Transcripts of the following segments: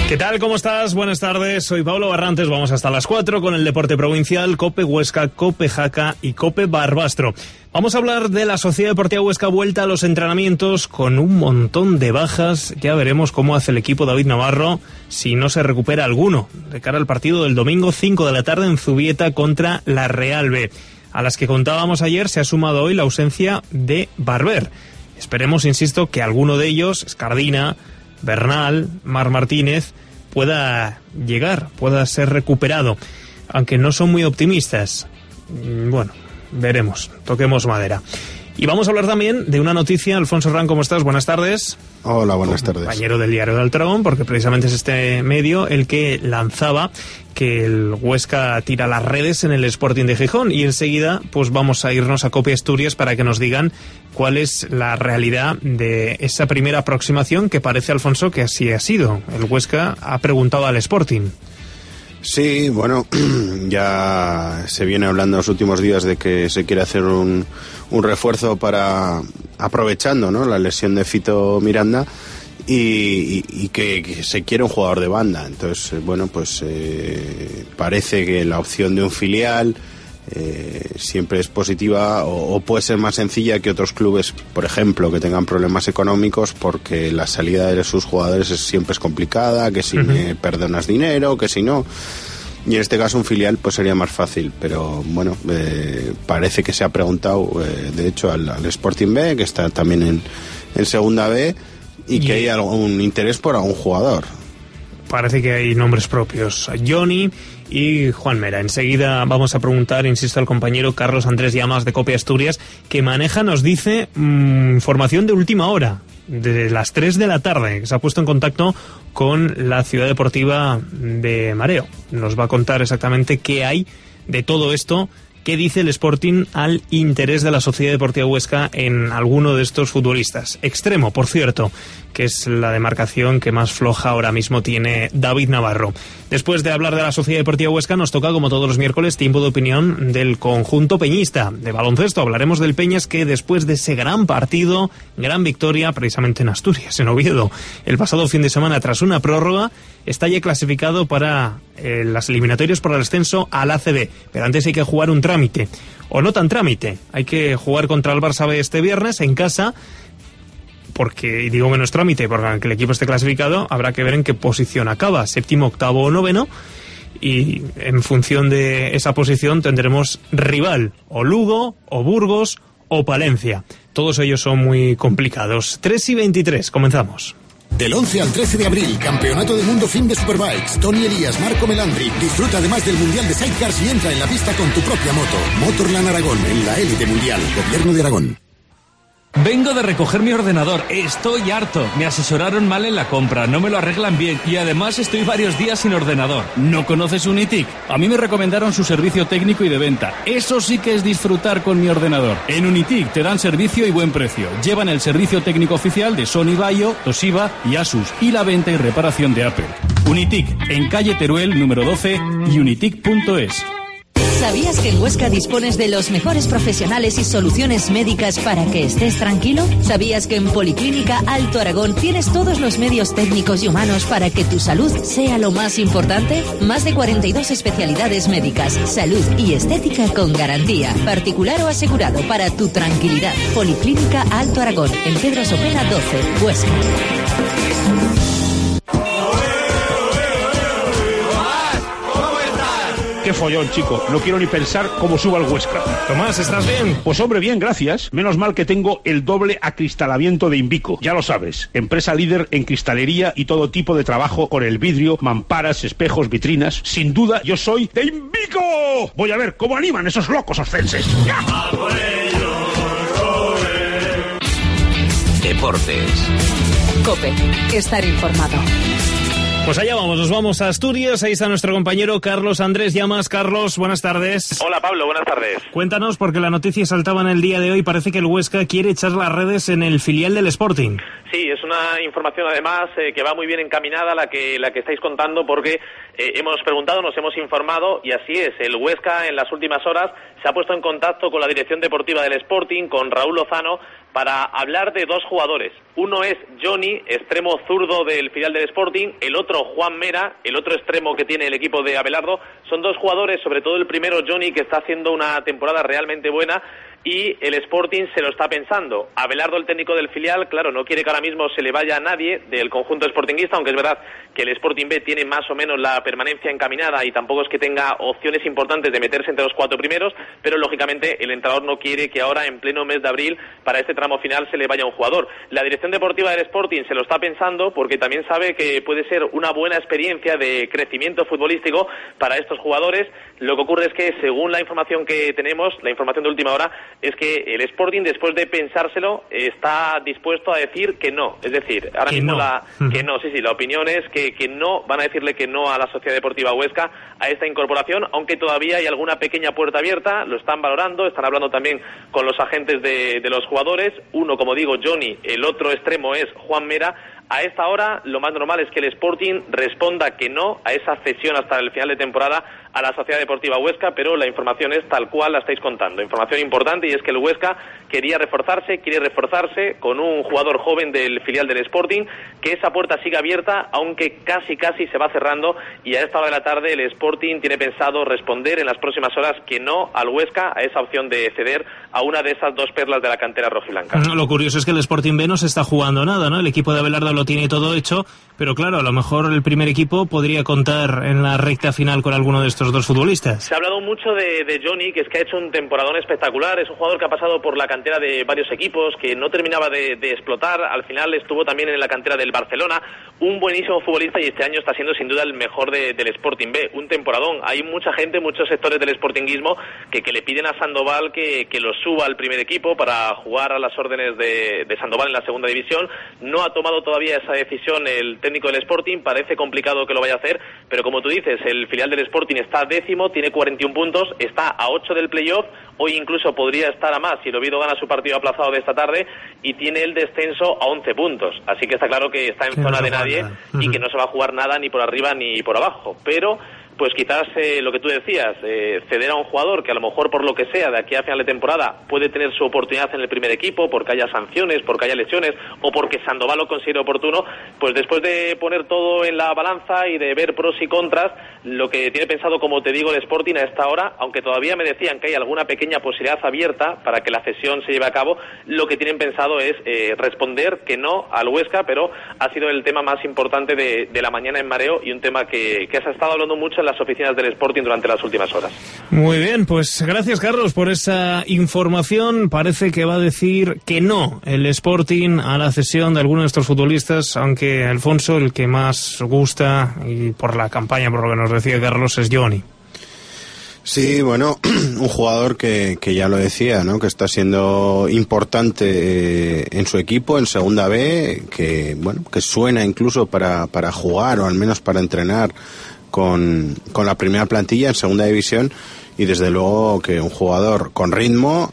¿Qué tal? ¿Cómo estás? Buenas tardes. Soy Pablo Barrantes. Vamos hasta las 4 con el deporte provincial, COPE Huesca, COPE Jaca y COPE Barbastro. Vamos a hablar de la Sociedad Deportiva Huesca vuelta a los entrenamientos con un montón de bajas. Ya veremos cómo hace el equipo David Navarro si no se recupera alguno de cara al partido del domingo 5 de la tarde en Zubieta contra la Real B. A las que contábamos ayer se ha sumado hoy la ausencia de Barber. Esperemos, insisto, que alguno de ellos, Escardina, Bernal, Mar Martínez, pueda llegar, pueda ser recuperado, aunque no son muy optimistas. Bueno, veremos, toquemos madera. Y vamos a hablar también de una noticia. Alfonso Herrán, ¿cómo estás? Buenas tardes. Hola, buenas tardes. Compañero del Diario del Altaragón, porque precisamente es este medio el que lanzaba que el Huesca tira las redes en el Sporting de Gijón, y enseguida pues vamos a irnos a COPE Asturias para que nos digan cuál es la realidad de esa primera aproximación que parece, Alfonso, que así ha sido. El Huesca ha preguntado al Sporting. Sí, bueno, ya se viene hablando en los últimos días de que se quiere hacer un refuerzo para, aprovechando, ¿no?, la lesión de Fito Miranda, y que se quiere un jugador de banda. Entonces, bueno, pues parece que la opción de un filial siempre es positiva, o puede ser más sencilla que otros clubes, por ejemplo, que tengan problemas económicos, porque la salida de sus jugadores siempre es complicada, que si me perdonas dinero, que si no. Y en este caso un filial pues sería más fácil, pero bueno, parece que se ha preguntado, de hecho, al Sporting B, que está también en Segunda B, y que hay algún interés por algún jugador. Parece que hay nombres propios, Johnny y Juan Mera. Enseguida vamos a preguntar, insisto, al compañero Carlos Andrés Llamas de COPE Asturias, que maneja, nos dice, información de última hora, de las 3 de la tarde, que se ha puesto en contacto con la Ciudad Deportiva de Mareo. Nos va a contar exactamente qué hay de todo esto. ¿Qué dice el Sporting al interés de la Sociedad Deportiva Huesca en alguno de estos futbolistas? Extremo, por cierto, que es la demarcación que más floja ahora mismo tiene David Navarro. Después de hablar de la Sociedad Deportiva Huesca, nos toca, como todos los miércoles, tiempo de opinión del conjunto peñista. De baloncesto hablaremos del Peñas, que después de ese gran partido, gran victoria, precisamente en Asturias, en Oviedo, el pasado fin de semana, tras una prórroga, está ya clasificado para las eliminatorias por el ascenso al ACB. Pero antes hay que jugar un trámite, o no tan trámite. Hay que jugar contra el Barça B este viernes en casa, porque, digo menos trámite, porque aunque el equipo esté clasificado, habrá que ver en qué posición acaba, 7º, 8º o 9º, y en función de esa posición tendremos rival, o Lugo, o Burgos, o Palencia. Todos ellos son muy complicados. 3:23, comenzamos. Del 11 al 13 de abril, Campeonato del Mundo Fin de Superbikes. Tony Elías, Marco Melandri. Disfruta además del Mundial de Sidecars y entra en la pista con tu propia moto. Motorland Aragón, en la élite mundial. Gobierno de Aragón. Vengo de recoger mi ordenador, estoy harto. Me asesoraron mal en la compra, no me lo arreglan bien y además estoy varios días sin ordenador. ¿No conoces Unitic? A mí me recomendaron su servicio técnico y de venta. Eso sí que es disfrutar con mi ordenador. En Unitic te dan servicio y buen precio. Llevan el servicio técnico oficial de Sony Vaio, Toshiba y Asus, y la venta y reparación de Apple. Unitic, en calle Teruel, número 12, y unitic.es. ¿Sabías que en Huesca dispones de los mejores profesionales y soluciones médicas para que estés tranquilo? ¿Sabías que en Policlínica Alto Aragón tienes todos los medios técnicos y humanos para que tu salud sea lo más importante? Más de 42 especialidades médicas, salud y estética con garantía, particular o asegurado, para tu tranquilidad. Policlínica Alto Aragón, en Pedro Sopena 12, Huesca. Qué follón, chico. No quiero ni pensar cómo suba el Huesca. Tomás, ¿estás bien? Pues hombre, bien, gracias. Menos mal que tengo el doble acristalamiento de Invico. Ya lo sabes, empresa líder en cristalería y todo tipo de trabajo con el vidrio, mamparas, espejos, vitrinas. Sin duda, yo soy de Invico. Voy a ver cómo animan esos locos oscenses. ¡Ya! Deportes. COPE. Estar informado. Pues allá vamos, nos vamos a Asturias. Ahí está nuestro compañero Carlos Andrés Llamas. Carlos, buenas tardes. Hola Pablo, buenas tardes. Cuéntanos, porque la noticia saltaba en el día de hoy. Parece que el Huesca quiere echar las redes en el filial del Sporting. Sí, es una información además que va muy bien encaminada la que estáis contando, porque hemos preguntado, nos hemos informado y así es. El Huesca en las últimas horas se ha puesto en contacto con la dirección deportiva del Sporting, con Raúl Lozano, para hablar de dos jugadores. Uno es Johnny, extremo zurdo del filial del Sporting, el otro Juan Mera, el otro extremo que tiene el equipo de Abelardo. Son dos jugadores, sobre todo el primero Johnny, que está haciendo una temporada realmente buena, y el Sporting se lo está pensando. Abelardo, el técnico del filial, claro, no quiere que ahora mismo se le vaya a nadie del conjunto sportinguista, aunque es verdad que el Sporting B tiene más o menos la permanencia encaminada y tampoco es que tenga opciones importantes de meterse entre los 4 primeros, pero lógicamente el entrenador no quiere que ahora, en pleno mes de abril, para este tramo final se le vaya un jugador. La dirección deportiva del Sporting se lo está pensando porque también sabe que puede ser una buena experiencia de crecimiento futbolístico para estos jugadores. Lo que ocurre es que, según la información que tenemos, la información de última hora, es que el Sporting, después de pensárselo, está dispuesto a decir que no. Es decir, ahora mismo la opinión es que no, van a decirle que no a la Sociedad Deportiva Huesca a esta incorporación, aunque todavía hay alguna pequeña puerta abierta, lo están valorando, están hablando también con los agentes de los jugadores. Uno, como digo, Johnny, el otro extremo es Juan Mera. A esta hora, lo más normal es que el Sporting responda que no a esa cesión hasta el final de temporada a la Sociedad Deportiva Huesca, pero la información es tal cual la estáis contando. Información importante, y es que el Huesca quiere reforzarse con un jugador joven del filial del Sporting, que esa puerta sigue abierta, aunque casi se va cerrando, y a esta hora de la tarde el Sporting tiene pensado responder en las próximas horas que no al Huesca a esa opción de ceder a una de esas dos perlas de la cantera rojiblanca. Lo curioso es que el Sporting B no se está jugando nada, ¿no? El equipo de Abelardo lo tiene todo hecho, pero claro, a lo mejor el primer equipo podría contar en la recta final con alguno de estos dos futbolistas. Se ha hablado mucho de Johnny, que es que ha hecho un temporadón espectacular. Es un jugador que ha pasado por la cantera de varios equipos, que no terminaba de explotar. Al final estuvo también en la cantera del Barcelona. Un buenísimo futbolista, y este año está siendo sin duda el mejor del Sporting B. Un temporadón. Hay mucha gente, muchos sectores del sportinguismo que le piden a Sandoval que lo suba al primer equipo para jugar a las órdenes de Sandoval en la segunda división. No ha tomado todavía esa decisión el técnico del Sporting. Parece complicado que lo vaya a hacer, pero como tú dices, el filial del Sporting está 10º, tiene 41 puntos, está a 8 del playoff. Hoy incluso podría estar a más si el Oviedo gana su partido aplazado de esta tarde, y tiene el descenso a 11 puntos. Así que está claro que está en zona de nadie y que no se va a jugar nada ni por arriba ni por abajo. Pero pues quizás lo que tú decías, ceder a un jugador que a lo mejor por lo que sea de aquí a final de temporada puede tener su oportunidad en el primer equipo, porque haya sanciones, porque haya lesiones o porque Sandoval lo considere oportuno, pues después de poner todo en la balanza y de ver pros y contras, lo que tiene pensado, como te digo, el Sporting a esta hora, aunque todavía me decían que hay alguna pequeña posibilidad abierta para que la cesión se lleve a cabo, lo que tienen pensado es responder que no al Huesca, pero ha sido el tema más importante de la mañana en Mareo, y un tema que se ha estado hablando mucho en las oficinas del Sporting durante las últimas horas. Muy bien, pues gracias, Carlos, por esa información. Parece que va a decir que no el Sporting a la cesión de alguno de estos futbolistas, aunque Alfonso, el que más gusta, y por la campaña, por lo que nos decía Carlos, es Johnny. Sí, bueno, un jugador que ya lo decía, ¿no? Que está siendo importante en su equipo, en Segunda B, que bueno, que suena incluso para jugar, o al menos para entrenar con la primera plantilla en Segunda División, y desde luego que un jugador con ritmo,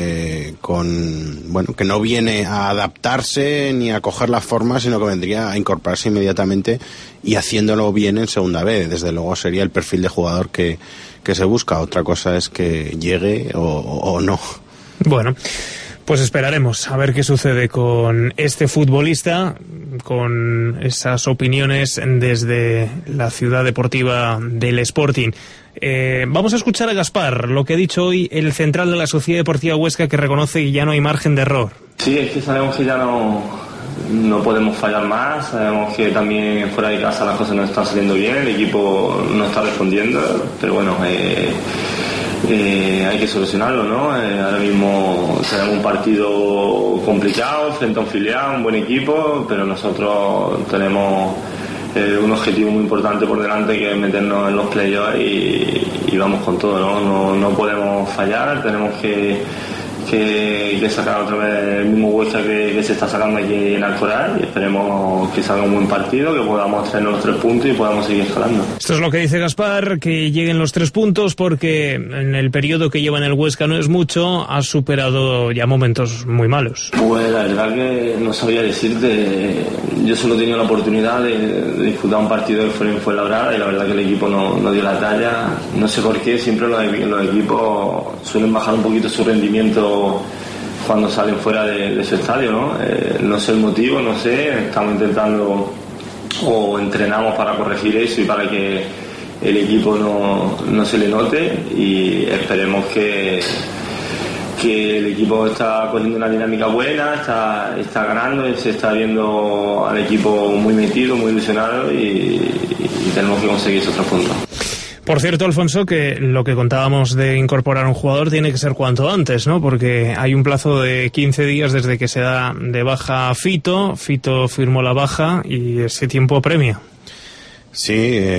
que no viene a adaptarse ni a coger la forma, sino que vendría a incorporarse inmediatamente y haciéndolo bien en Segunda B. Desde luego sería el perfil de jugador que se busca. Otra cosa es que llegue o no. Bueno, pues esperaremos a ver qué sucede con este futbolista, con esas opiniones desde la ciudad deportiva del Sporting. Vamos a escuchar a Gaspar, lo que ha dicho hoy el central de la Sociedad Deportiva Huesca, que reconoce que ya no hay margen de error. Sí, es que sabemos que ya no podemos fallar más, sabemos que también fuera de casa las cosas no están saliendo bien, el equipo no está respondiendo, pero bueno, hay que solucionarlo, ¿no? Ahora mismo tenemos un partido complicado frente a un filial, un buen equipo, pero nosotros tenemos un objetivo muy importante por delante, que es meternos en los playoffs y vamos con todo, ¿no? No podemos fallar, tenemos que que sacar otra vez el mismo Huesca que se está sacando aquí en Alcoraz, y esperemos que salga un buen partido, que podamos traernos los 3 puntos y podamos seguir escalando. Esto es lo que dice Gaspar, que lleguen los 3 puntos, porque en el periodo que lleva en el Huesca no es mucho, ha superado ya momentos muy malos. Pues la verdad que no sabía decirte, yo solo he tenido la oportunidad de disputar un partido que fue en Fuenlabrada, y la verdad que el equipo no dio la talla. No sé por qué, siempre los equipos suelen bajar un poquito su rendimiento cuando salen fuera de su estadio, ¿no? No sé el motivo, no sé, estamos intentando o entrenamos para corregir eso y para que el equipo no se le note, y esperemos que el equipo está cogiendo una dinámica buena, está ganando, se está viendo al equipo muy metido, muy ilusionado, y tenemos que conseguir esos 3 puntos. Por cierto, Alfonso, que lo que contábamos de incorporar un jugador tiene que ser cuanto antes, ¿no? Porque hay un plazo de 15 días desde que se da de baja Fito firmó la baja y ese tiempo premia. Sí,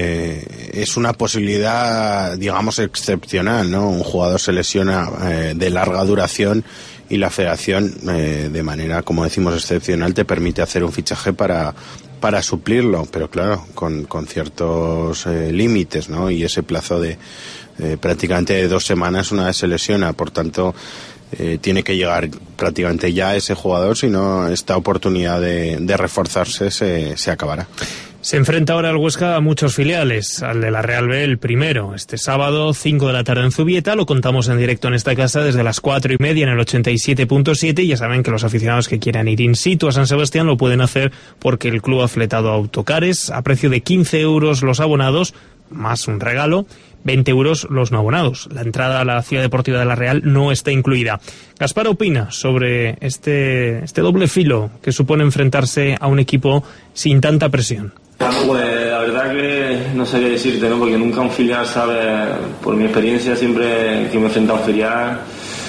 es una posibilidad, digamos, excepcional, ¿no? Un jugador se lesiona de larga duración y la federación, de manera, como decimos, excepcional, te permite hacer un fichaje para suplirlo, pero claro, con ciertos límites, ¿no? Y ese plazo de prácticamente de 2 semanas una vez se lesiona, por tanto tiene que llegar prácticamente ya ese jugador, si no esta oportunidad de reforzarse se acabará. Se enfrenta ahora el Huesca a muchos filiales, al de la Real B el primero, este sábado 5 de la tarde en Zubieta, lo contamos en directo en esta casa desde las 4:30 en el 87.7, y ya saben que los aficionados que quieran ir in situ a San Sebastián lo pueden hacer porque el club ha fletado autocares a precio de 15 euros los abonados, más un regalo, 20 euros los no abonados. La entrada a la Ciudad Deportiva de la Real no está incluida. Gaspar opina sobre este doble filo que supone enfrentarse a un equipo sin tanta presión. Pues la verdad que no sabía decirte, ¿no? Porque nunca un filial sabe, por mi experiencia siempre que me he enfrentado a un filial,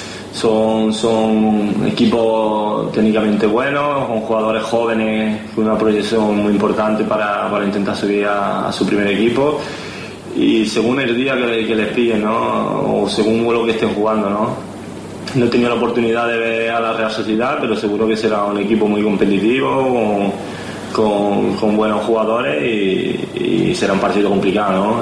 son equipos técnicamente buenos, con jugadores jóvenes con una proyección muy importante para intentar subir a su primer equipo, y según el día que les pillen, ¿no? O según lo que estén jugando, ¿no? No he tenido la oportunidad de ver a la Real Sociedad, pero seguro que será un equipo muy competitivo, con buenos jugadores, y será un partido complicado, ¿no?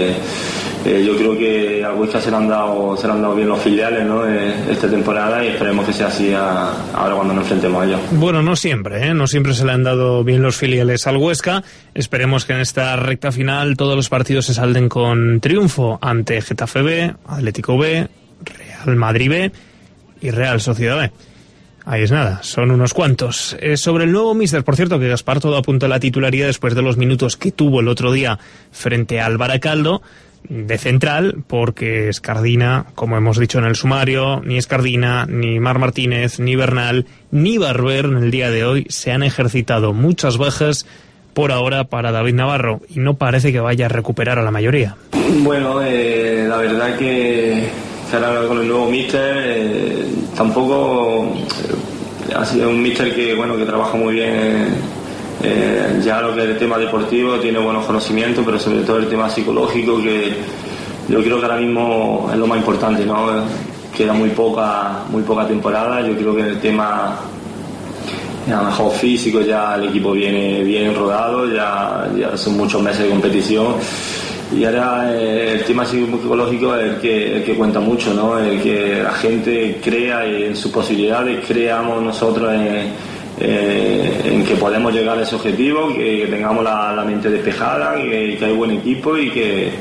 Yo creo que a Huesca se le han dado bien los filiales, ¿no? Esta temporada, y esperemos que sea así ahora cuando nos enfrentemos a ellos. Bueno, no siempre se le han dado bien los filiales al Huesca. Esperemos que en esta recta final todos los partidos se salden con triunfo ante Getafe B, Atlético B, Real Madrid B y Real Sociedad B. Ahí es nada, son unos cuantos. Sobre el nuevo míster, por cierto, que Gaspar todo apuntó a la titularidad después de los minutos que tuvo el otro día frente al Baracaldo, de central, porque Escardina, como hemos dicho en el sumario, ni Escardina, ni Marc Martínez, ni Bernal, ni Barber en el día de hoy se han ejercitado. Muchas bajas por ahora para David Navarro, y no parece que vaya a recuperar a la mayoría. Bueno, la verdad que ahora con el nuevo míster tampoco ha sido un míster que trabaja muy bien, ya lo que es el tema deportivo tiene buenos conocimientos, pero sobre todo el tema psicológico, que yo creo que ahora mismo es lo más importante, ¿no? Queda muy poca temporada. Yo creo que en el tema a lo mejor físico ya el equipo viene bien rodado, ya son muchos meses de competición. Y ahora el tema psicológico es el que cuenta mucho, ¿no? El que la gente crea en sus posibilidades, creamos nosotros en que podemos llegar a ese objetivo, que tengamos la mente despejada, que hay buen equipo y que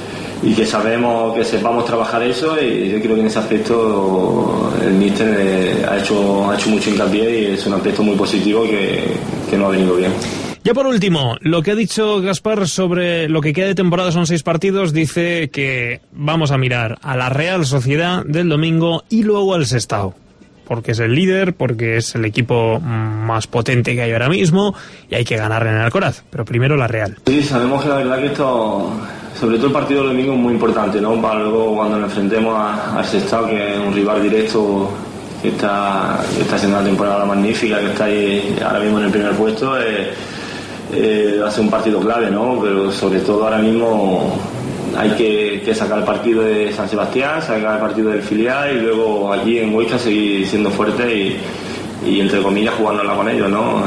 sepamos trabajar eso. Y yo creo que en ese aspecto el míster ha hecho mucho hincapié, y es un aspecto muy positivo que no ha venido bien. Ya por último, lo que ha dicho Gaspar sobre lo que queda de temporada son 6 partidos, dice que vamos a mirar a la Real Sociedad del domingo y luego al Sestao, porque es el líder, porque es el equipo más potente que hay ahora mismo y hay que ganar en el Alcoraz, pero primero la Real. Sí, sabemos que la verdad que esto, sobre todo el partido del domingo, es muy importante, ¿no? Para luego cuando nos enfrentemos al Sestao, que es un rival directo, que está haciendo una temporada magnífica, que está ahí ahora mismo en el primer puesto, va a ser un partido clave, ¿no? Pero sobre todo ahora mismo hay que sacar el partido de San Sebastián, sacar el partido del filial y luego aquí en Huesca seguir siendo fuerte y entre comillas jugándola con ellos, ¿no?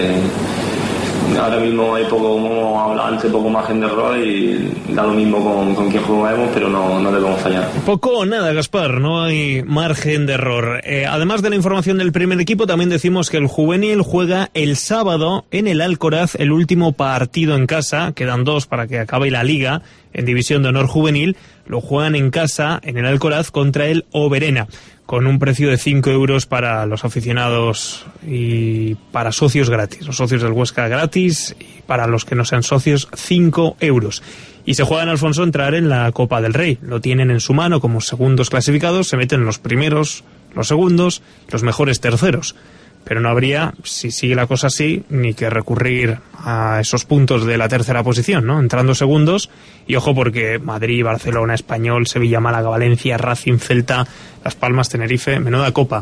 Ahora mismo hay poco, como hablaba antes, poco margen de error y da lo mismo con quien juguemos, pero no debemos fallar. Poco o nada, Gaspar, no hay margen de error. Además de la información del primer equipo, también decimos que el juvenil juega el sábado en el Alcoraz el último partido en casa. Quedan 2 para que acabe la liga en División de Honor Juvenil. Lo juegan en casa en el Alcoraz contra el Oberena, con un precio de 5 euros para los aficionados y para socios gratis. Los socios del Huesca gratis y para los que no sean socios 5 euros. Y se juega en Alfonso entrar en la Copa del Rey. Lo tienen en su mano como segundos clasificados, se meten los primeros, los segundos, los mejores terceros. Pero no habría, si sigue la cosa así, ni que recurrir a esos puntos de la tercera posición, ¿no? Entrando segundos, y ojo porque Madrid, Barcelona, Español, Sevilla, Málaga, Valencia, Racing, Celta, Las Palmas, Tenerife, menuda copa.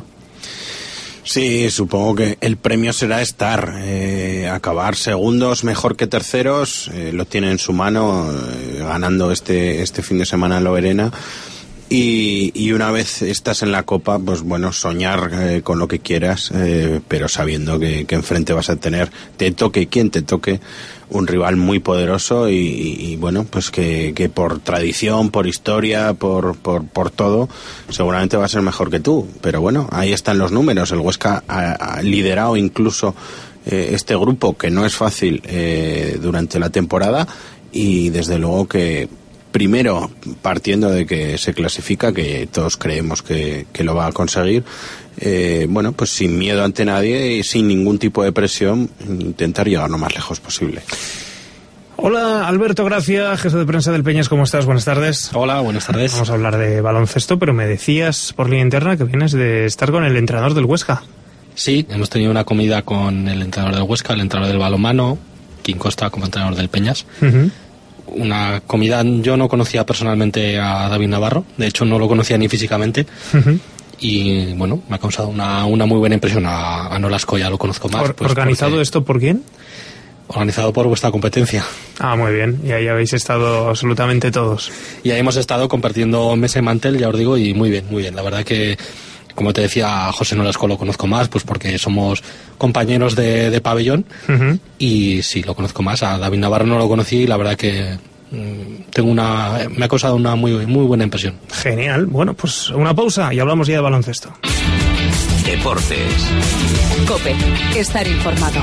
Sí, supongo que el premio será estar, acabar segundos mejor que terceros, lo tiene en su mano, ganando este fin de semana en Loberena. Y una vez estás en la Copa, pues bueno, soñar con lo que quieras, pero sabiendo que enfrente vas a tener, te toque quien te toque, un rival muy poderoso y bueno, pues que por tradición, por historia, por todo, seguramente va a ser mejor que tú. Pero bueno, ahí están los números. El Huesca ha liderado incluso este grupo, que no es fácil, durante la temporada, y desde luego que primero, partiendo de que se clasifica, que todos creemos que lo va a conseguir, bueno, pues sin miedo ante nadie y sin ningún tipo de presión, intentar llegar lo más lejos posible. Hola, Alberto Gracia, jefe de prensa del Peñas, ¿cómo estás? Buenas tardes. Hola, buenas tardes. Vamos a hablar de baloncesto, pero me decías por línea interna que vienes de estar con el entrenador del Huesca. Sí, hemos tenido una comida con el entrenador del Huesca, el entrenador del balonmano, Quim Costa como entrenador del Peñas. Una comida, yo no conocía personalmente a David Navarro, de hecho no lo conocía ni físicamente, y bueno, me ha causado una muy buena impresión. A Nolasco ya lo conozco más. ¿Organizado esto por quién? Organizado por vuestra competencia. Ah, muy bien, y ahí habéis estado absolutamente todos. Y ahí hemos estado compartiendo mesa y mantel, ya os digo, y muy bien, la verdad que, como te decía, a José Nolasco lo conozco más, pues porque somos compañeros de pabellón, y sí, lo conozco más. A David Navarro no lo conocí y la verdad que me ha causado una muy buena impresión. Genial. Bueno, pues una pausa y hablamos ya de baloncesto. Deportes. COPE. Estar informado.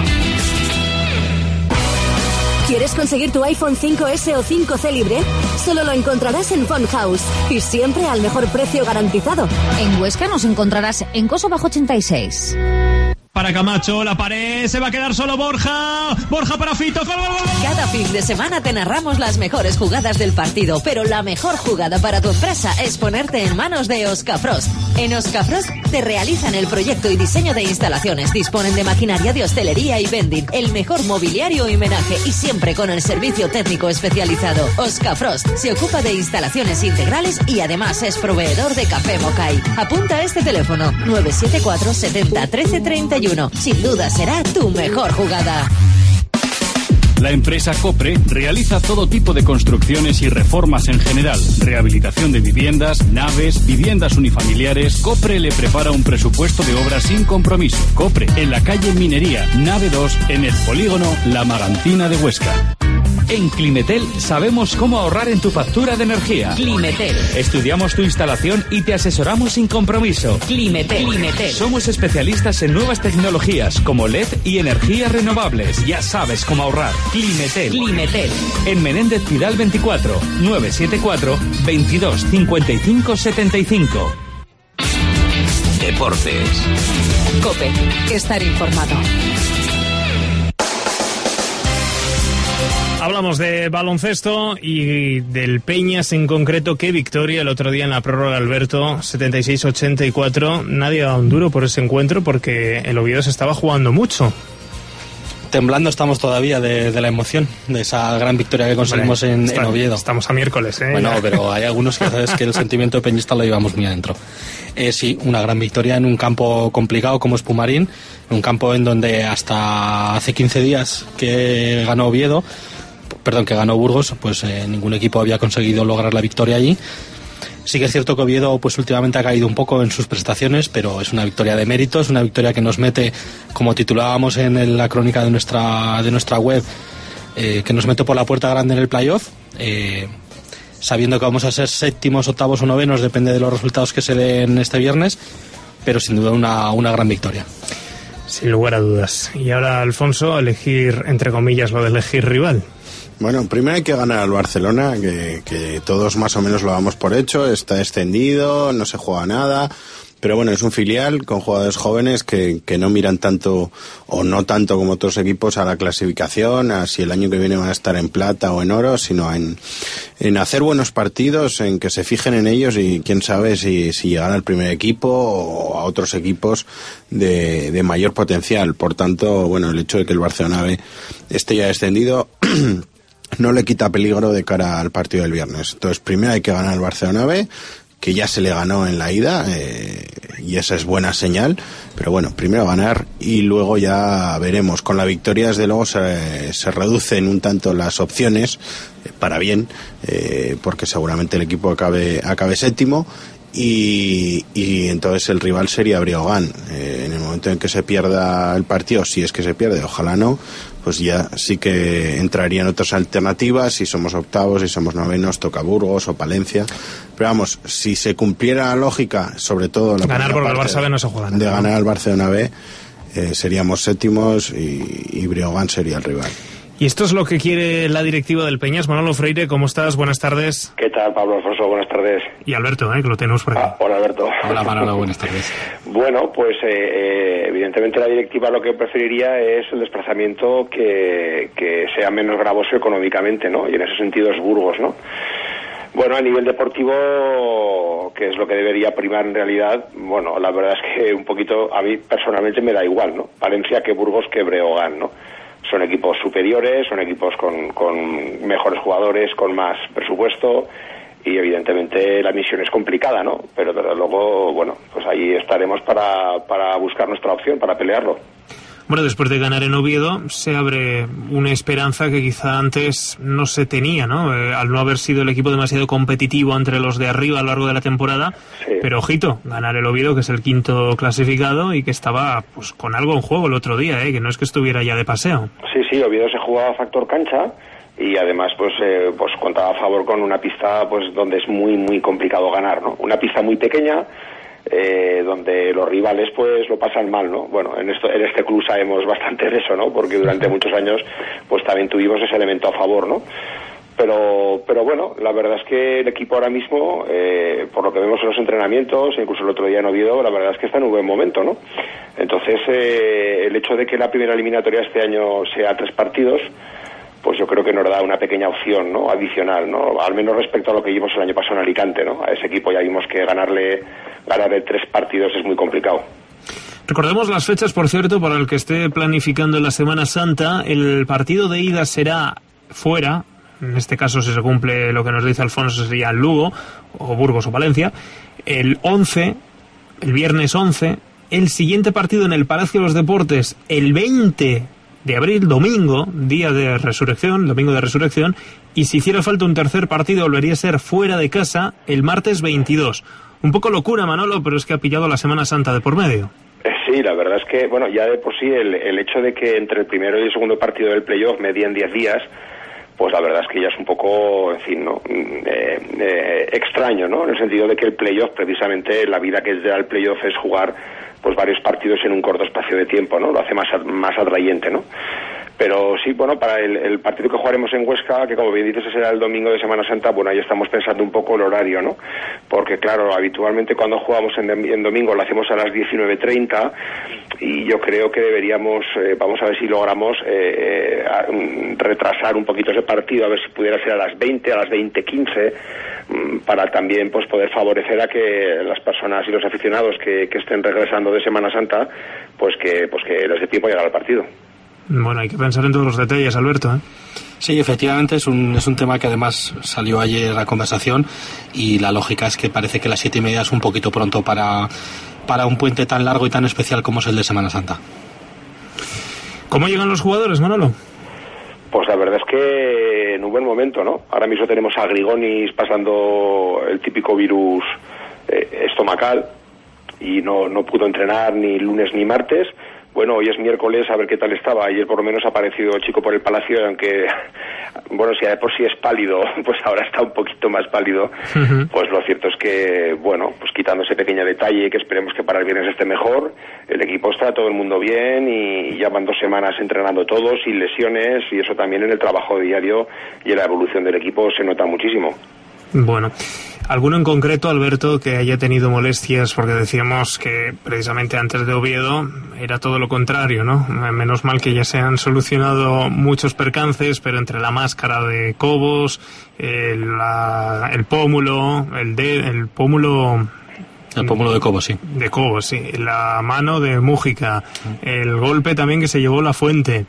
¿Quieres conseguir tu iPhone 5S o 5C libre? Solo lo encontrarás en Phone House y siempre al mejor precio garantizado. En Huesca nos encontrarás en Coso Bajo 86. Para Camacho, la pared, se va a quedar solo Borja para Fito, ¡gol, gol, gol! Cada fin de semana te narramos las mejores jugadas del partido, pero la mejor jugada para tu empresa es ponerte en manos de Oscafrost. En Oscafrost te realizan el proyecto y diseño de instalaciones, disponen de maquinaria de hostelería y vending, el mejor mobiliario y menaje, y siempre con el servicio técnico especializado. Oscafrost se ocupa de instalaciones integrales y además es proveedor de café Mocay. Apunta este teléfono: 974 70 13 31. Sin duda será tu mejor jugada. La empresa Copre realiza todo tipo de construcciones y reformas en general. Rehabilitación de viviendas, naves, viviendas unifamiliares. Copre le prepara un presupuesto de obras sin compromiso. Copre, en la calle Minería, nave 2, en el polígono La Magantina de Huesca. En Climetel sabemos cómo ahorrar en tu factura de energía. Climetel. Estudiamos tu instalación y te asesoramos sin compromiso. Climetel. Somos especialistas en nuevas tecnologías como LED y energías renovables. Ya sabes cómo ahorrar. Climetel. En Menéndez Pidal 24, 974 22 55 75. Deportes. COPE. Estar informado. Hablamos de baloncesto y del Peñas en concreto. Qué victoria el otro día en la prórroga, Alberto, 76-84. Nadie ha dado un duro por ese encuentro porque el Oviedo se estaba jugando mucho. Temblando estamos todavía de la emoción de esa gran victoria que conseguimos en Oviedo. Estamos a miércoles, ¿eh? Bueno, pero hay algunos que sabes que el sentimiento peñista lo llevamos muy adentro. Sí, una gran victoria en un campo complicado como es Pumarín, un campo en donde hasta hace 15 días que ganó Oviedo, ganó Burgos, pues ningún equipo había conseguido lograr la victoria allí. Sí que es cierto que Oviedo pues últimamente ha caído un poco en sus prestaciones, pero es una victoria de mérito, es una victoria que nos mete, como titulábamos en la crónica de nuestra web, que nos mete por la puerta grande en el playoff, sabiendo que vamos a ser séptimos, octavos o novenos, depende de los resultados que se den este viernes, pero sin duda una gran victoria. Sin lugar a dudas. Y ahora, Alfonso, elegir, entre comillas, lo de elegir rival. Bueno, primero hay que ganar al Barcelona, que todos más o menos lo damos por hecho, está extendido, no se juega nada, pero bueno, es un filial con jugadores jóvenes que no miran tanto o no tanto como otros equipos a la clasificación, a si el año que viene van a estar en plata o en oro, sino en hacer buenos partidos, en que se fijen en ellos y quién sabe si llegar al primer equipo o a otros equipos de mayor potencial. Por tanto, bueno, el hecho de que el Barcelona B esté ya extendido no le quita peligro de cara al partido del viernes. Entonces, primero hay que ganar al Barcelona B, que ya se le ganó en la ida, y esa es buena señal, pero bueno, primero ganar y luego ya veremos. Con la victoria, desde luego, se reducen un tanto las opciones, para bien, porque seguramente el equipo acabe séptimo, y entonces el rival sería Breogán. En el momento en que se pierda el partido, si es que se pierde, ojalá no, pues ya sí que entrarían otras alternativas. Si somos octavos, si somos novenos, toca Burgos o Palencia. Pero vamos, si se cumpliera la lógica, sobre todo la ganar porque el Barça B no se juega nada, de ganar al Barcelona B, seríamos séptimos y Breogán sería el rival. Y esto es lo que quiere la directiva del Peñas. Manolo Freire, ¿cómo estás? Buenas tardes. ¿Qué tal, Pablo Alfonso? Buenas tardes. Y Alberto, que lo tenemos por aquí. Hola, Alberto. Hola, Manolo, buenas tardes. Bueno, pues evidentemente la directiva lo que preferiría es el desplazamiento que sea menos gravoso económicamente, ¿no? Y en ese sentido es Burgos, ¿no? Bueno, a nivel deportivo, que es lo que debería primar en realidad, bueno, la verdad es que un poquito, a mí personalmente me da igual, ¿no? Valencia que Burgos que Breogán, ¿no? Son equipos superiores, son equipos con mejores jugadores, con más presupuesto, y evidentemente la misión es complicada, ¿no? Pero desde luego, bueno, pues ahí estaremos para buscar nuestra opción, para pelearlo. Bueno, después de ganar en Oviedo, se abre una esperanza que quizá antes no se tenía, ¿no? Al no haber sido el equipo demasiado competitivo entre los de arriba a lo largo de la temporada. Sí. Pero ojito, ganar el Oviedo, que es el quinto clasificado y que estaba pues con algo en juego el otro día, que no es que estuviera ya de paseo. Sí, Oviedo se jugaba factor cancha y además pues contaba a favor con una pista pues donde es muy, muy complicado ganar, ¿no? Una pista muy pequeña, donde los rivales pues lo pasan mal, ¿no? Bueno, en este club sabemos bastante de eso, ¿no? Porque durante muchos años pues también tuvimos ese elemento a favor, ¿no? Pero bueno, la verdad es que el equipo ahora mismo, por lo que vemos en los entrenamientos, incluso el otro día en Oviedo, la verdad es que está en un buen momento, ¿no? Entonces, el hecho de que la primera eliminatoria este año sea 3 partidos, pues yo creo que nos da una pequeña opción, ¿no? Adicional, ¿no? Al menos respecto a lo que vimos el año pasado en Alicante, ¿no? A ese equipo ya vimos que ganarle 3 partidos es muy complicado. Recordemos las fechas, por cierto, para el que esté planificando la Semana Santa. El partido de ida será fuera. En este caso, si se cumple lo que nos dice Alfonso, sería Lugo, o Burgos o Palencia. El viernes 11. El siguiente partido en el Palacio de los Deportes, el 20 de abril, domingo, domingo de resurrección, y si hiciera falta un tercer partido volvería a ser fuera de casa el martes 22. Un poco locura, Manolo, pero es que ha pillado la Semana Santa de por medio. Sí, la verdad es que, bueno, ya de por sí el hecho de que entre el primero y el segundo partido del playoff medían 10 días, pues la verdad es que ya es un poco, en fin, ¿no? Extraño, ¿no? En el sentido de que el playoff, precisamente, la vida que da el playoff es jugar pues varios partidos en un corto espacio de tiempo, ¿no? Lo hace más atrayente, ¿no? Pero sí, bueno, para el partido que jugaremos en Huesca, que como bien dices será el domingo de Semana Santa, bueno, ahí estamos pensando un poco el horario, ¿no? Porque claro, habitualmente cuando jugamos en domingo lo hacemos a las 19:30 y yo creo que deberíamos, vamos a ver si logramos retrasar un poquito ese partido, a ver si pudiera ser a las 20, a las 20:15, para también pues poder favorecer a que las personas y los aficionados que estén regresando de Semana Santa, pues que les dé tiempo a llegar al partido. Bueno, hay que pensar en todos los detalles, Alberto, ¿eh? Sí, efectivamente, es un tema que además salió ayer a conversación y la lógica es que parece que las 7:30 es un poquito pronto para un puente tan largo y tan especial como es el de Semana Santa. ¿Cómo llegan los jugadores, Manolo? Pues la verdad es que en un buen momento, ¿no? Ahora mismo tenemos a Grigonis pasando el típico virus estomacal y no pudo entrenar ni lunes ni martes. Bueno, hoy es miércoles, a ver qué tal estaba. Ayer por lo menos ha aparecido el chico por el Palacio, aunque, bueno, si de por sí es pálido, pues ahora está un poquito más pálido. Pues lo cierto es que, bueno, pues quitando ese pequeño detalle, que esperemos que para el viernes esté mejor, el equipo está todo el mundo bien y ya van 2 semanas entrenando todos, sin lesiones, y eso también en el trabajo diario y en la evolución del equipo se nota muchísimo. Bueno, ¿alguno en concreto, Alberto, que haya tenido molestias? Porque decíamos que precisamente antes de Oviedo era todo lo contrario, ¿no? Menos mal que ya se han solucionado muchos percances, pero entre la máscara de Cobos, el pómulo, el pómulo... El pómulo de Cobos, sí. De Cobos, sí. La mano de Mújica, el golpe también que se llevó La Fuente.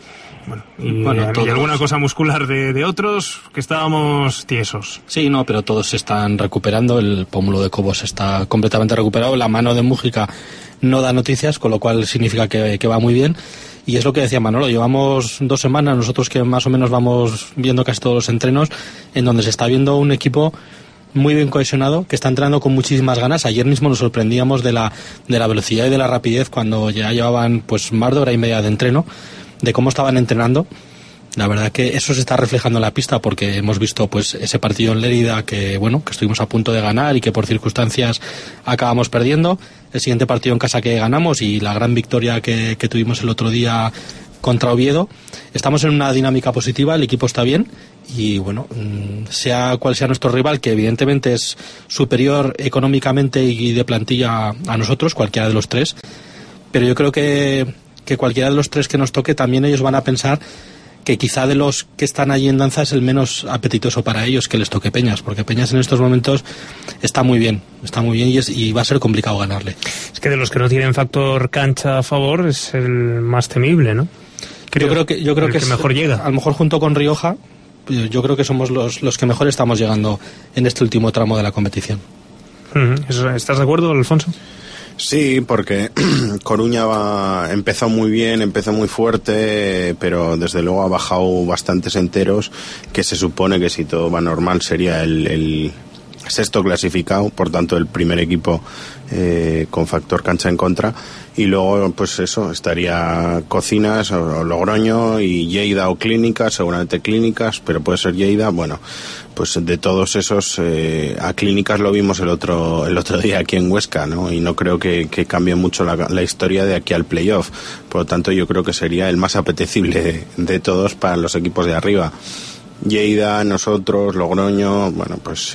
Y alguna cosa muscular de otros que estábamos tiesos. Sí, no, pero todos se están recuperando. El pómulo de Cobos está completamente recuperado. La mano de Mújica no da noticias, con lo cual significa que va muy bien. Y es lo que decía Manolo, llevamos 2 semanas, nosotros que más o menos vamos viendo casi todos los entrenos, en donde se está viendo un equipo muy bien cohesionado, que está entrenando con muchísimas ganas. Ayer mismo nos sorprendíamos de la velocidad y de la rapidez cuando ya llevaban pues más de hora y media de entreno, de cómo estaban entrenando. La verdad que eso se está reflejando en la pista, porque hemos visto pues ese partido en Lérida que estuvimos a punto de ganar y que por circunstancias acabamos perdiendo. El siguiente partido en casa que ganamos y la gran victoria que tuvimos el otro día contra Oviedo. Estamos en una dinámica positiva, el equipo está bien y bueno, sea cual sea nuestro rival, que evidentemente es superior económicamente y de plantilla a nosotros, cualquiera de los 3, pero yo creo que cualquiera de los 3 que nos toque, también ellos van a pensar que quizá de los que están allí en danza es el menos apetitoso para ellos que les toque Peñas, porque Peñas en estos momentos está muy bien y va a ser complicado ganarle. Es que de los que no tienen factor cancha a favor es el más temible, ¿no? Yo creo que es mejor llega. A lo mejor junto con Rioja, yo creo que somos los que mejor estamos llegando en este último tramo de la competición. ¿Estás de acuerdo, Alfonso? Sí, porque Coruña empezó muy bien, empezó muy fuerte, pero desde luego ha bajado bastantes enteros, que se supone que si todo va normal sería el 6º clasificado, por tanto el primer equipo con factor cancha en contra, y luego pues eso, estaría Cocinas o Logroño y Lleida o Clínicas, seguramente Clínicas, pero puede ser Lleida. Bueno, pues de todos esos a Clínicas lo vimos el otro día aquí en Huesca, ¿no? Y no creo que cambie mucho la historia de aquí al playoff, por lo tanto yo creo que sería el más apetecible de todos para los equipos de arriba. Lleida, nosotros, Logroño, bueno, pues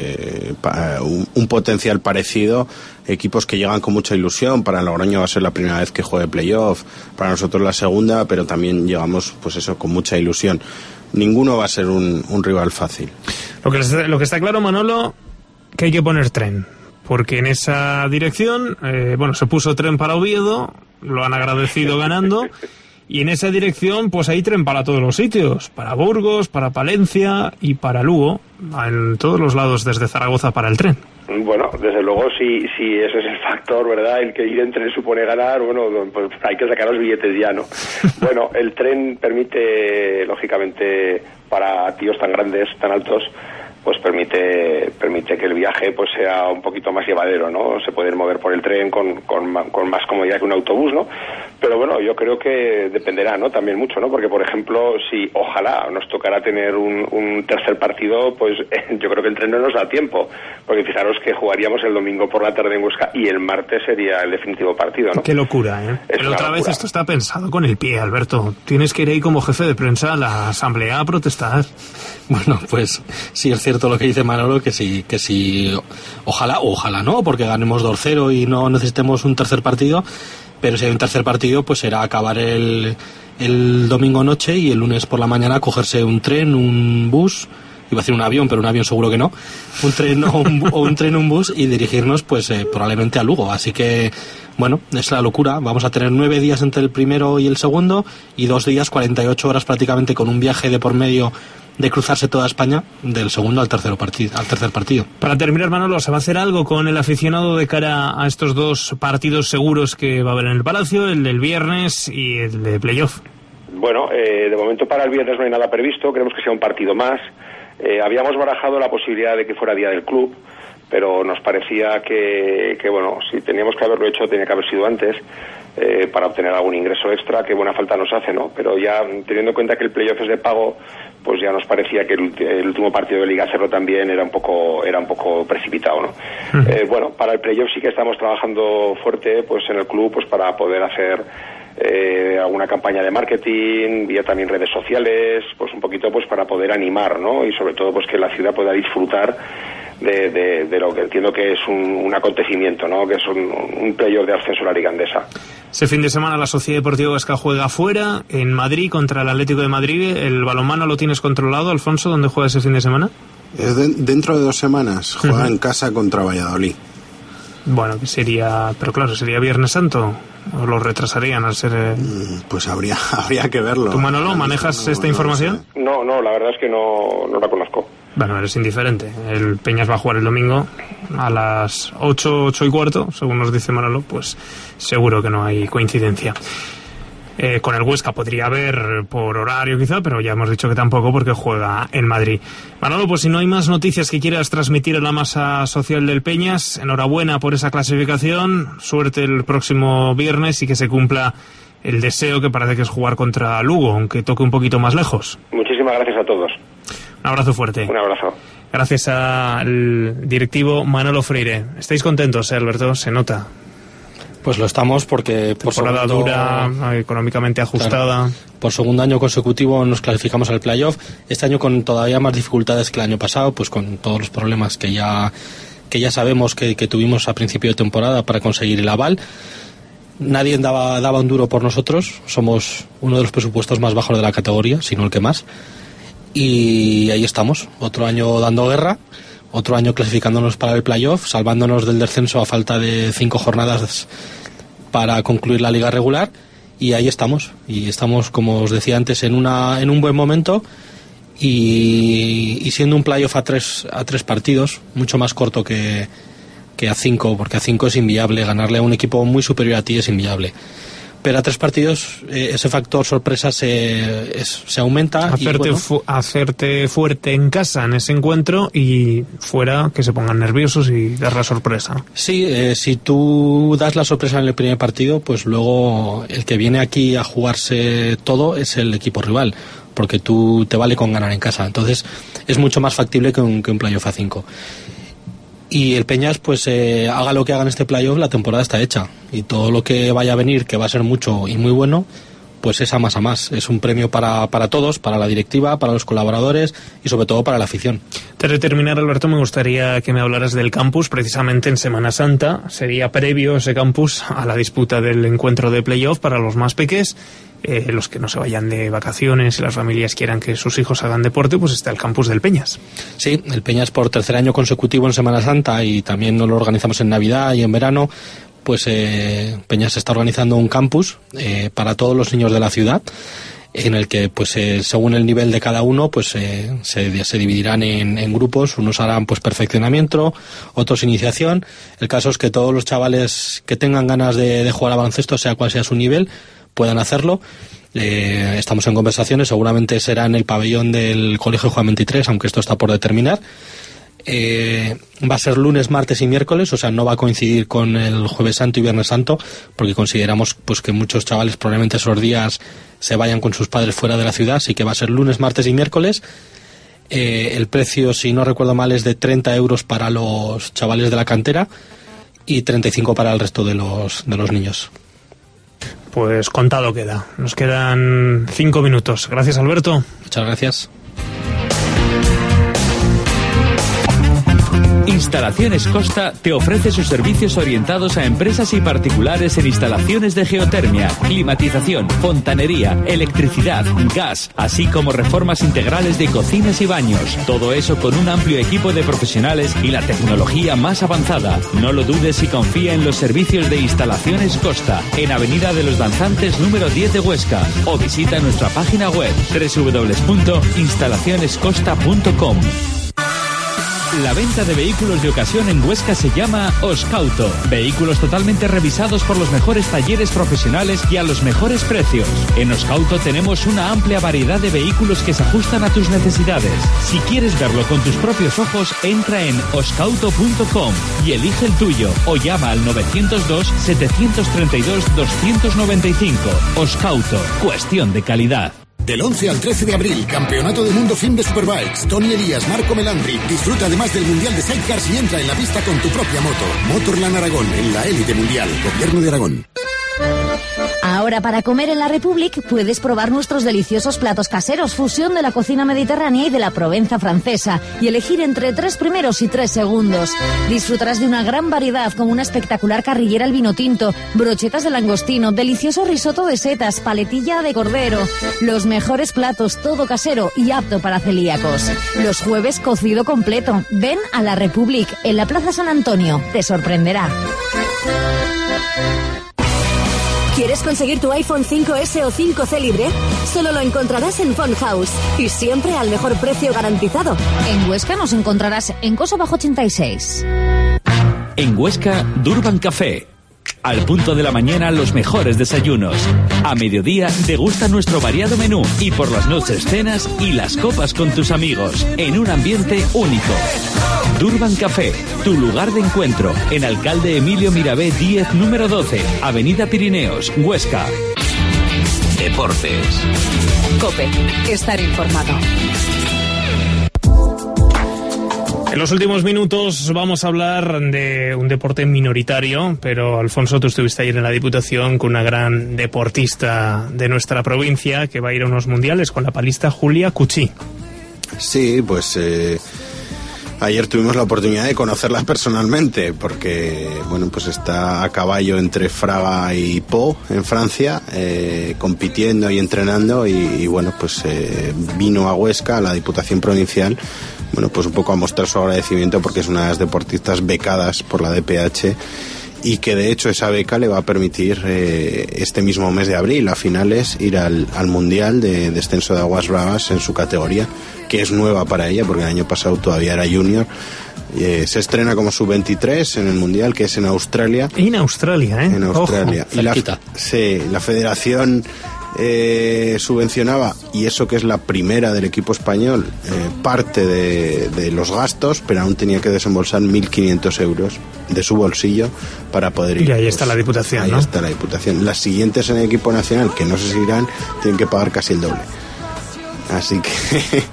un potencial parecido, equipos que llegan con mucha ilusión. Para Logroño va a ser la primera vez que juegue playoff, para nosotros la segunda, pero también llegamos pues eso, con mucha ilusión. Ninguno va a ser un rival fácil. Lo que está claro, Manolo, que hay que poner tren, porque en esa dirección, se puso tren para Oviedo, lo han agradecido ganando. Y en esa dirección, pues hay tren para todos los sitios, para Burgos, para Palencia y para Lugo, en todos los lados desde Zaragoza para el tren. Bueno, desde luego, si ese es el factor, ¿verdad? El que ir en tren supone ganar, bueno, pues hay que sacar los billetes ya, ¿no? Bueno, el tren permite, lógicamente, para tíos tan grandes, tan altos, pues permite que el viaje pues sea un poquito más llevadero, ¿no? Se pueden mover por el tren con más comodidad que un autobús, ¿no? Pero bueno, yo creo que dependerá, ¿no? También mucho, ¿no? Porque, por ejemplo, si ojalá nos tocará tener un tercer partido, pues yo creo que el tren no nos da tiempo. Porque fijaros que jugaríamos el domingo por la tarde en Huesca y el martes sería el definitivo partido, ¿no? Qué locura, ¿eh? Pero otra vez esto está pensado con el pie, Alberto. Tienes que ir ahí como jefe de prensa a la asamblea a protestar. Bueno, pues sí es cierto lo que dice Manolo, que sí, ojalá no, porque ganemos 2-0 y no necesitemos un tercer partido. Pero si hay un tercer partido, pues será acabar el domingo noche y el lunes por la mañana cogerse un tren, un bus, iba a decir un avión, pero un avión seguro que no, un tren o un bus y dirigirnos pues probablemente a Lugo. Así que, bueno, es la locura. Vamos a tener 9 días entre el primero y el segundo y 2 días, 48 horas prácticamente, con un viaje de por medio de cruzarse toda España del segundo al tercer partido. Para terminar, Manolo, ¿se va a hacer algo con el aficionado de cara a estos 2 partidos seguros que va a haber en el Palacio, el del viernes y el de playoff? Bueno, de momento para el viernes no hay nada previsto, queremos que sea un partido más. Habíamos barajado la posibilidad de que fuera día del club, pero nos parecía que bueno, si teníamos que haberlo hecho, tenía que haber sido antes, para obtener algún ingreso extra, que buena falta nos hace, ¿no? Pero ya teniendo en cuenta que el playoff es de pago, pues ya nos parecía que el último partido de Liga hacerlo también era un poco precipitado, ¿no? Bueno, para el playoff sí que estamos trabajando fuerte, pues en el club, pues para poder hacer alguna campaña de marketing, vía también redes sociales, pues un poquito pues para poder animar, ¿no? Y sobre todo pues que la ciudad pueda disfrutar de lo que entiendo que es un acontecimiento, ¿no? Que es un playoff de ascenso a la Liga Endesa. Ese fin de semana la Sociedad Deportiva Huesca juega fuera, en Madrid, contra el Atlético de Madrid. ¿El balonmano lo tienes controlado, Alfonso? ¿Dónde juega ese fin de semana? Es dentro de 2 semanas. Juega en casa contra Valladolid. Bueno, que sería... Pero claro, ¿sería Viernes Santo? ¿O lo retrasarían al ser...? Pues habría que verlo. ¿Tú, Manolo, manejas esta información? No, la verdad es que no la conozco. Bueno, eres indiferente. El Peñas va a jugar el domingo a las 8:15, según nos dice Manolo, pues seguro que no hay coincidencia. Con el Huesca podría haber por horario quizá, pero ya hemos dicho que tampoco porque juega en Madrid. Manolo, pues si no hay más noticias que quieras transmitir en la masa social del Peñas, enhorabuena por esa clasificación, suerte el próximo viernes y que se cumpla el deseo que parece que es jugar contra Lugo, aunque toque un poquito más lejos. Muchísimas gracias a todos. Un abrazo fuerte. Un abrazo. Gracias al directivo Manolo Freire. ¿Estáis contentos, Alberto? Se nota. Pues lo estamos porque... por temporada dura, económicamente ajustada. Claro, por segundo año consecutivo nos clasificamos al playoff. Este año con todavía más dificultades que el año pasado, pues con todos los problemas que ya sabemos que tuvimos a principio de temporada para conseguir el aval. Nadie daba un duro por nosotros. Somos uno de los presupuestos más bajos de la categoría, si no el que más. Y ahí estamos, otro año dando guerra, otro año clasificándonos para el playoff, salvándonos del descenso a falta de 5 jornadas para concluir la liga regular, y ahí estamos, como os decía antes, en un buen momento, y siendo un playoff a tres partidos, mucho más corto que a 5, porque a 5 es inviable, ganarle a un equipo muy superior a ti es inviable. Pero a 3 partidos ese factor sorpresa se aumenta. Hacerte fuerte en casa en ese encuentro y fuera que se pongan nerviosos y dar la sorpresa. Sí, si tú das la sorpresa en el primer partido, pues luego el que viene aquí a jugarse todo es el equipo rival, porque tú te vale con ganar en casa. Entonces es mucho más factible que un playoff a 5. Y el Peñas, pues haga lo que haga en este playoff, la temporada está hecha. Y todo lo que vaya a venir, que va a ser mucho y muy bueno, pues es a más a más. Es un premio para todos, para la directiva, para los colaboradores y sobre todo para la afición. Antes de terminar, Alberto, me gustaría que me hablaras del campus. Precisamente en Semana Santa sería previo ese campus a la disputa del encuentro de playoff para los más peques. Los que no se vayan de vacaciones y las familias quieran que sus hijos hagan deporte, pues está el campus del Peñas. Sí, el Peñas por 3er año consecutivo en Semana Santa, y también lo organizamos en Navidad y en verano, pues Peñas está organizando un campus para todos los niños de la ciudad, en el que pues según el nivel de cada uno pues se dividirán en grupos. Unos harán pues perfeccionamiento, otros iniciación. El caso es que todos los chavales que tengan ganas de jugar a baloncesto, sea cual sea su nivel, puedan hacerlo. Estamos en conversaciones, seguramente será en el pabellón del Colegio Juan 23, aunque esto está por determinar. Va a ser lunes, martes y miércoles, o sea, no va a coincidir con el Jueves Santo y Viernes Santo, porque consideramos pues que muchos chavales probablemente esos días se vayan con sus padres fuera de la ciudad, así que va a ser lunes, martes y miércoles. El precio, si no recuerdo mal, es de 30 euros para los chavales de la cantera y 35 para el resto de los niños. Pues contado queda. Nos quedan 5 minutos. Gracias, Alberto. Muchas gracias. Instalaciones Costa te ofrece sus servicios orientados a empresas y particulares en instalaciones de geotermia, climatización, fontanería, electricidad, gas, así como reformas integrales de cocinas y baños. Todo eso con un amplio equipo de profesionales y la tecnología más avanzada. No lo dudes y confía en los servicios de Instalaciones Costa, en Avenida de los Danzantes número 10 de Huesca, o visita nuestra página web www.instalacionescosta.com. La venta de vehículos de ocasión en Huesca se llama Oscauto. Vehículos totalmente revisados por los mejores talleres profesionales y a los mejores precios. En Oscauto tenemos una amplia variedad de vehículos que se ajustan a tus necesidades. Si quieres verlo con tus propios ojos, entra en oscauto.com y elige el tuyo o llama al 902-732-295. Oscauto, cuestión de calidad. Del 11 al 13 de abril, Campeonato del Mundo Fin de Superbikes. Tony Elías, Marco Melandri. Disfruta además del Mundial de Sidecars y entra en la pista con tu propia moto. Motorland Aragón, en la élite mundial. Gobierno de Aragón. Ahora para comer en la Republic puedes probar nuestros deliciosos platos caseros, fusión de la cocina mediterránea y de la Provenza francesa, y elegir entre 3 primeros y 3 segundos. Disfrutarás de una gran variedad como una espectacular carrillera al vino tinto, brochetas de langostino, delicioso risotto de setas, paletilla de cordero. Los mejores platos, todo casero y apto para celíacos. Los jueves cocido completo. Ven a la Republic en la Plaza San Antonio. Te sorprenderá. ¿Quieres conseguir tu iPhone 5S o 5C libre? Solo lo encontrarás en Phone House y siempre al mejor precio garantizado. En Huesca nos encontrarás en Coso Bajo 86. En Huesca, Durban Café. Al punto de la mañana, los mejores desayunos. A mediodía, degusta nuestro variado menú. Y por las noches, cenas y las copas con tus amigos. En un ambiente único. Durban Café, tu lugar de encuentro. En Alcalde Emilio Mirabé 10, número 12. Avenida Pirineos, Huesca. Deportes. COPE. Estar informado. En los últimos minutos vamos a hablar de un deporte minoritario, pero Alfonso, tú estuviste ayer en la Diputación con una gran deportista de nuestra provincia que va a ir a unos mundiales con la palista Julia Cuchí. Sí, pues ayer tuvimos la oportunidad de conocerla personalmente porque, bueno, pues está a caballo entre Fraga y Pau en Francia, compitiendo y entrenando y bueno, pues vino a Huesca, a la Diputación Provincial, bueno, pues un poco a mostrar su agradecimiento porque es una de las deportistas becadas por la DPH y que de hecho esa beca le va a permitir este mismo mes de abril, a finales, ir al Mundial de Descenso de Aguas Bravas en su categoría, que es nueva para ella porque el año pasado todavía era junior. Se estrena como sub-23 en el Mundial, que es en Australia. En Australia, ¿eh? En Australia. Ojo, y la federación subvencionaba, y eso que es la primera del equipo español, parte de los gastos, pero aún tenía que desembolsar 1.500 euros de su bolsillo para poder ir. Y ahí está la Diputación, ¿no? Ahí está la Diputación. Las siguientes en el equipo nacional, que no sé si irán, tienen que pagar casi el doble. Así que...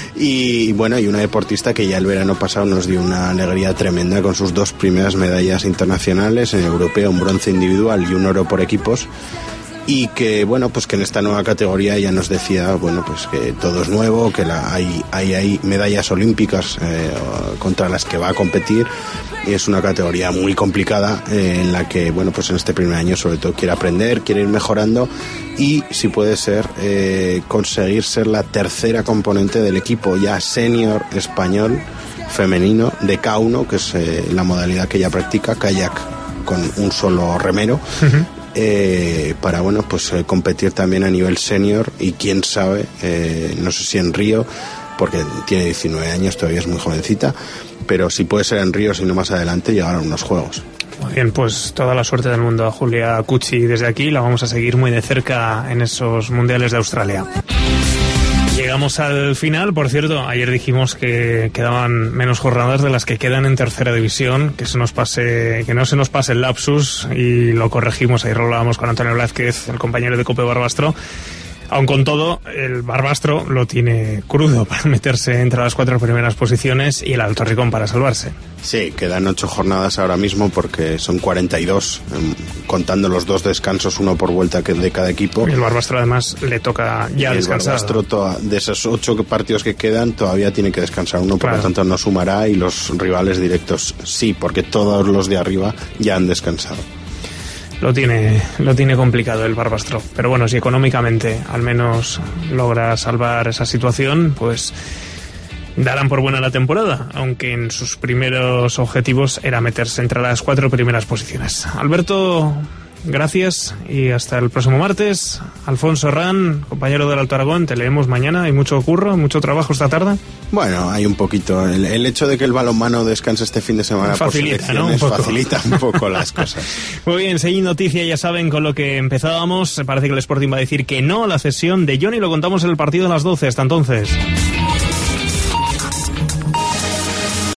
Y bueno, y una deportista que ya el verano pasado nos dio una alegría tremenda con sus 2 primeras medallas internacionales, en el europeo, un bronce individual y un oro por equipos. Y que, bueno, pues que en esta nueva categoría ella nos decía, bueno, pues que todo es nuevo, que hay medallas olímpicas contra las que va a competir, y es una categoría muy complicada en la que, bueno, pues en este primer año sobre todo quiere aprender, quiere ir mejorando y, si puede ser, conseguir ser la tercera componente del equipo ya senior español femenino de K1, que es la modalidad que ella practica, kayak con un solo remero. Uh-huh. Para, bueno, pues competir también a nivel senior y quién sabe, no sé si en Río, porque tiene 19 años, todavía es muy jovencita, pero si puede ser en Río, si no más adelante, llegar a unos Juegos. Muy bien, pues toda la suerte del mundo a Julia Cuchí desde aquí, la vamos a seguir muy de cerca en esos mundiales de Australia. Llegamos al final, por cierto, ayer dijimos que quedaban menos jornadas de las que quedan en tercera división, que no se nos pase el lapsus, y lo corregimos, ahí hablábamos con Antonio Blázquez, el compañero de Cope Barbastro. Aun con todo, el Barbastro lo tiene crudo para meterse entre las 4 primeras posiciones y el Alto Ricón para salvarse. Sí, quedan 8 jornadas ahora mismo porque son 42, contando los 2 descansos, uno por vuelta de cada equipo. Y el Barbastro además le toca ya descansar. El Barbastro, de esos 8 partidos que quedan, todavía tiene que descansar uno, por lo tanto no sumará, y los rivales directos sí, porque todos los de arriba ya han descansado. Lo tiene complicado el Barbastro, pero bueno, si económicamente al menos logra salvar esa situación, pues darán por buena la temporada, aunque en sus primeros objetivos era meterse entre las 4 primeras posiciones. Alberto, gracias y hasta el próximo martes. Alfonso Herrán, compañero del Alto Aragón, te leemos mañana. ¿Hay mucho curro, mucho trabajo esta tarde? Bueno, hay un poquito. El hecho de que el balonmano descanse este fin de semana facilita, por selecciones, ¿no? Facilita un poco las cosas. Muy bien, seguid noticia, ya saben, con lo que empezábamos. Parece que el Sporting va a decir que no a la cesión de Johnny. Lo contamos en el partido a las 12. Hasta entonces.